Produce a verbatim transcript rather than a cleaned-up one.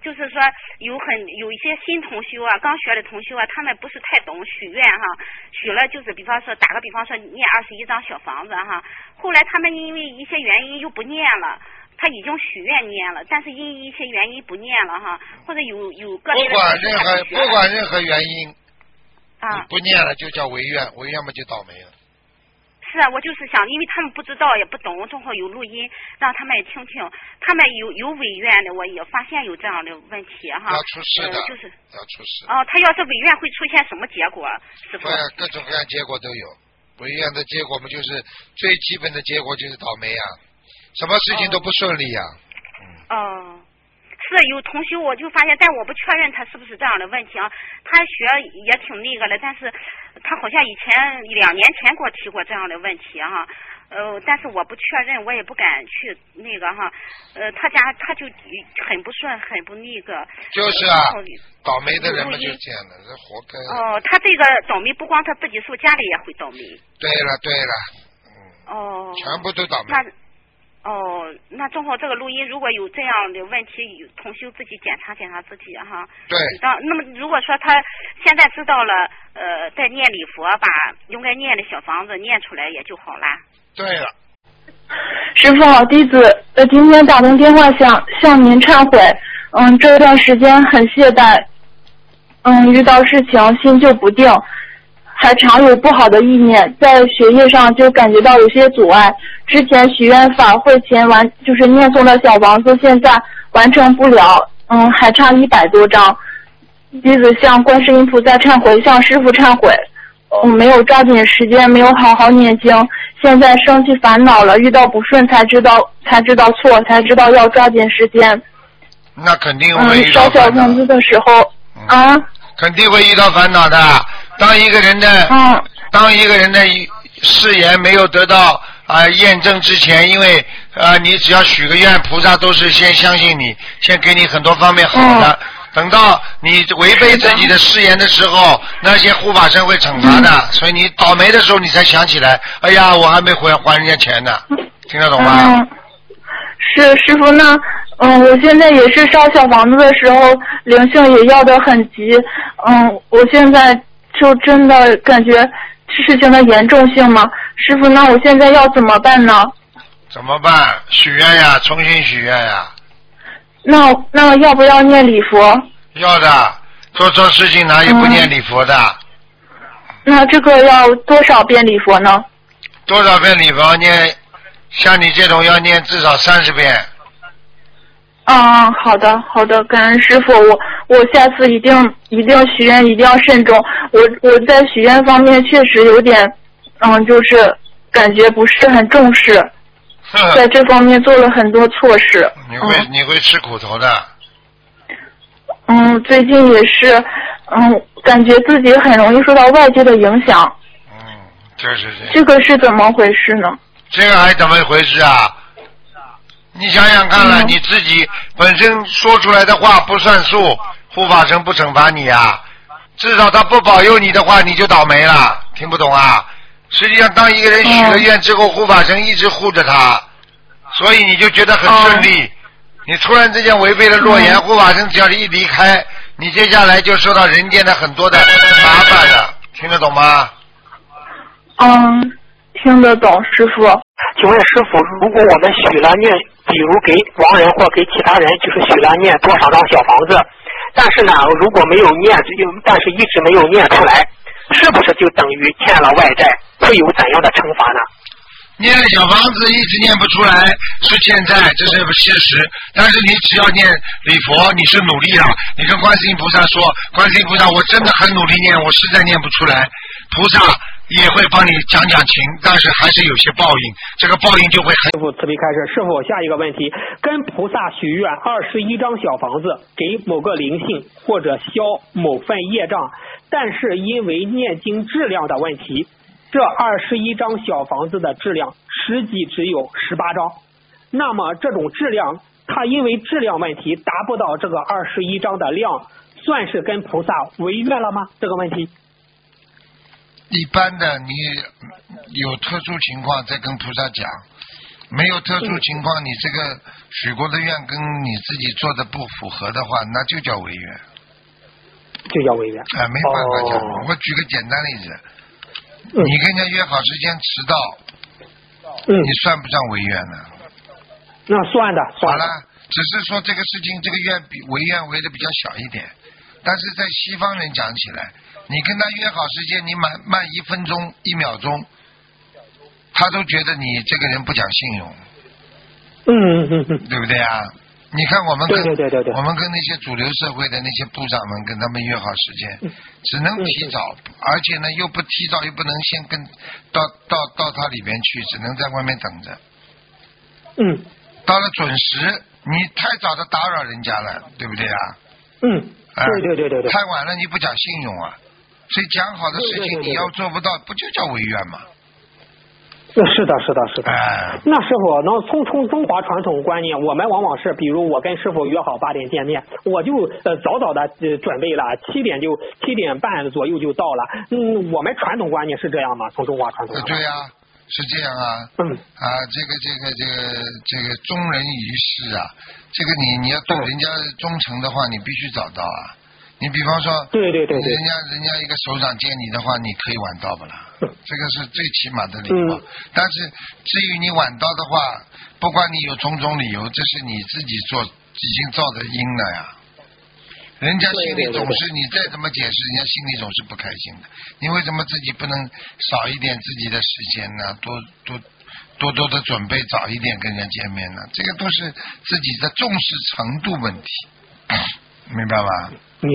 就是说有很有一些新同修啊，刚学的同修啊，他们不是太懂许愿哈，许了就是比方说打个比方说念二十一张小房子哈，后来他们因为一些原因又不念了。他已经许愿念了，但是因一些原因不念了哈，或者有有个别的。 不管任何不管任何原因， 啊， 你不念了就叫违愿，违愿嘛就倒霉了。 是啊，我就是想，因为他们不知道也不懂，正好有录音，让他们也听听。他们有有违愿的，我也发现有这样的问题哈。 要出事的， 呃、就是要出事。 哦，他要是违愿会出现什么结果？师傅？ 对，各种各样结果都有。违愿的结果嘛，就是最基本的结果就是倒霉啊。什么事情都不顺利呀、 啊。哦，是有同学我就发现，但我不确认他是不是这样的问题啊。他学也挺那个的，但是他好像以前两年前给我提过这样的问题哈、啊。呃，但是我不确认，我也不敢去那个哈。呃，他家他就很不顺，很不那个。 就是啊，倒霉的人们就这样的，这活该。 哦，他这个倒霉不光他自己受，家里也会倒霉。 对了对了，嗯。 哦。 全部都倒霉。 那哦，那正好这个录音如果有这样的问题，同修自己检查检查自己哈。 对。 当那么如果说他现在知道了，呃，在念礼佛，把应该念的小房子念出来也就好啦。 对了。 师父好，弟子呃今天打通电话想向您忏悔，嗯，这段时间很懈怠，嗯，遇到事情心就不定。还常有不好的意念，在学业上就感觉到有些阻碍。之前许愿法会前完就是念诵的小房子，现在完成不了，嗯，还差一百多张。弟子向观世音菩萨忏悔，向师父忏悔，嗯，没有抓紧时间，没有好好念经，现在生气烦恼了，遇到不顺才知道才知道错，才知道要抓紧时间。 那肯定会遇到烦恼。嗯，烧小房子的时候、嗯、啊， 肯定会遇到烦恼的。当一个人的， 嗯、 当一个人的誓言没有得到啊、呃、验证之前，因为呃你只要许个愿，菩萨都是先相信你，先给你很多方面好的。嗯、等到你违背自己的誓言的时候，那些护法神会惩罚的。嗯、所以你倒霉的时候，你才想起来，哎呀，我还没还还人家钱呢。听得懂吗？ 嗯，是师傅，那嗯，我现在也是烧小房子的时候，灵性也要得很急。嗯，我现在。就真的感觉事情的严重性吗？师傅，那我现在要怎么办呢？ 怎么办？许愿呀，重新许愿呀。 那那要不要念礼佛？ 要的，做错事情哪有不念礼佛的？嗯、 那这个要多少遍礼佛呢？ 多少遍礼佛念？像你这种要念至少三十遍。 啊，好的好的，感恩师傅，我我下次一定一定许愿，一定要慎重。我我在许愿方面确实有点，嗯，就是感觉不是很重视，在这方面做了很多错事。 你会、嗯、你会吃苦头的。 嗯，最近也是，嗯，感觉自己很容易受到外界的影响。 嗯，就是这样。 这个是怎么回事呢？ 这个还怎么回事啊？你想想看了、嗯，你自己本身说出来的话不算数，护法神不惩罚你啊，至少他不保佑你的话，你就倒霉了。听不懂啊？实际上，当一个人许了愿之后，护法神一直护着他，所以你就觉得很顺利。嗯、你突然之间违背了诺言，护、嗯、法神只要是一离开，你接下来就受到人间的很多的麻烦了。听得懂吗？ 嗯，听得懂，师傅。 请问师傅，如果我们许了念，比如给亡人或给其他人，就是许了念多少张小房子，但是呢，如果没有念，但是一直没有念出来，是不是就等于欠了外债？会有怎样的惩罚呢？ 念小房子一直念不出来是欠债，这是事实。但是你只要念礼佛，你是努力了，你跟观世音菩萨说，观世音菩萨，我真的很努力念，我实在念不出来，菩萨也会帮你讲讲情，但是还是有些报应，这个报应就会很。 师父慈悲开示，师父下一个问题，跟菩萨许愿二十一张小房子给某个灵性或者消某份业障，但是因为念经质量的问题，这二十一张小房子的质量实际只有十八张，那么这种质量，它因为质量问题达不到这个二十一张的量，算是跟菩萨违愿了吗？这个问题。 一般的，你有特殊情况再跟菩萨讲， 没有特殊情况，你这个许过的愿跟你自己做的不符合的话，那就叫违愿。 就叫违愿。 啊，没办法讲。 哦、 我举个简单例子， 嗯、 你跟人家约好时间迟到， 嗯， 你算不算违愿呢？ 那算的，算的。 好了，只是说这个事情，这个愿比违愿违的比较小一点，但是在西方人讲起来，你跟他约好时间，你慢慢一分钟、一秒钟，他都觉得你这个人不讲信用。 嗯嗯嗯嗯， 对不对啊？你看我们跟对对对对对我们跟那些主流社会的那些部长们，跟他们约好时间， 嗯、 只能提早， 嗯、 而且呢又不提早，又不能先跟到到到他里边去，只能在外面等着。 嗯。 到了准时，你太早的打扰人家了，对不对啊？ 嗯。 啊、 对对对对对。 太晚了，你不讲信用啊！所以讲好的事情对对对对对你要做不到，不就叫违愿吗？ 是的，是的，是的。 哎、 那师傅，能从从中华传统观念，我们往往是，比如我跟师傅约好八点见面，我就呃早早的呃准备了，七点就七点半左右就到了。嗯，我们传统观念是这样吗？从中华传统观念。 对呀、啊，是这样啊。 嗯。 啊，这个这个这个这个忠人于世啊，这个你你要对人家忠诚的话，你必须早到啊。你比方说， 对对对对， 人家人家一个首长见你的话，你可以晚到不啦？这个是最起码的礼貌。 嗯、 但是至于你晚到的话，不管你有种种理由，这是你自己做已经造的因了呀。人家心里总是，你再怎么解释，人家心里总是不开心的。你为什么自己不能少一点自己的时间呢？多多多多的准备，早一点跟人家见面呢？这个都是自己的重视程度问题，明白吧？